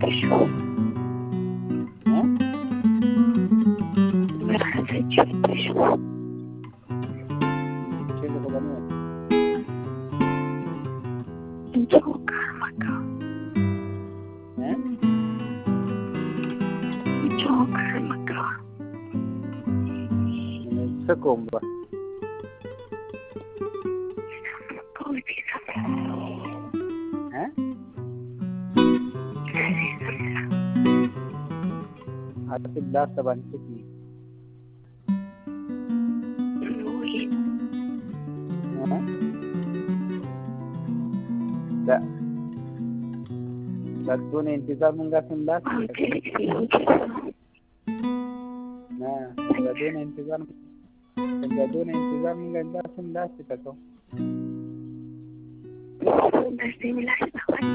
Sekomba. Ada 11 taban sini. Satu ni intizar munga 11. Nah, satu ni intizar munga 11 kita tu.